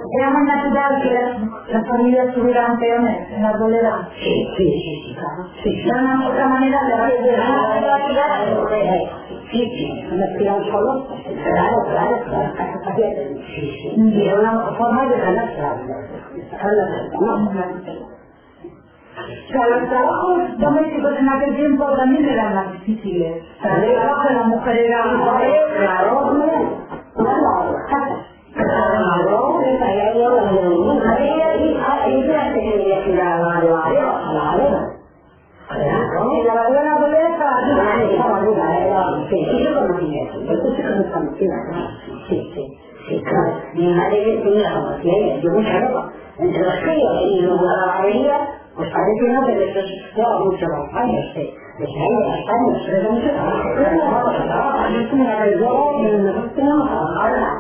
¿Era más natural que las familias tuvieran peones en la arboleda? Sí, claro. Sí. ¿Era una otra manera de Sí, no tiran solo. Claro. Sí. Y era una forma de ganar O sea, los trabajos domésticos en aquel tiempo también eran más difíciles. O sea, el trabajo de la mujer era... Claro, mi madre tenía como tiene, yo mucha ropa, entre los críos y luego la lavandería, pues parece no, pero esto lleva muchos años, desde años, pero mucho trabajo. Yo como la que yo, nosotros tenemos ahora,